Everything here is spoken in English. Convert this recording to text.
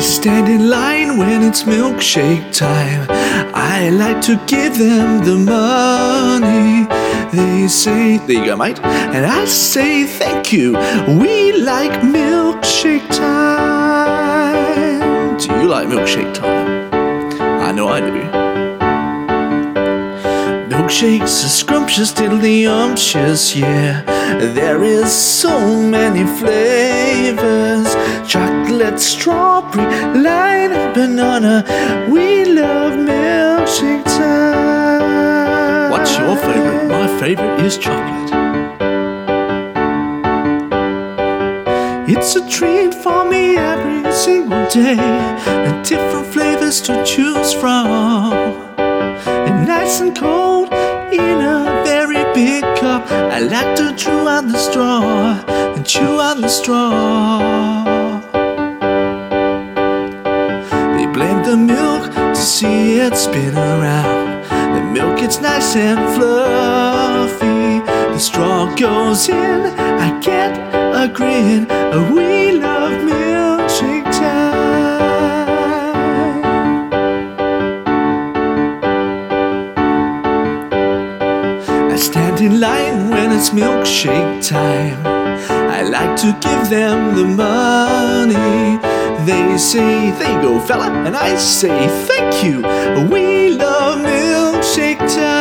stand in line when it's milkshake time. I like to give them the money. They say, there you go, mate. And I say thank you. We like milkshake time. Do you like milkshake time? I know I do. Milkshakes are scrumptious, diddly-umptious, yeah. There is so many flavors. Chocolate, strawberry, lime, banana. We love milkshake time. What's your favorite? My favorite is chocolate. It's a treat for me every single day, and different flavors to choose from. And nice and cold in a very big cup. I like to chew on the straw and chew on the straw. They blend the milk to see it spin around. The milk gets nice and fluffy. The straw goes in, I get a grin. We love milkshake time. I stand in line when it's milkshake time. I like to give them the money. They say, there you go, fella, and I say thank you. We love milkshake time.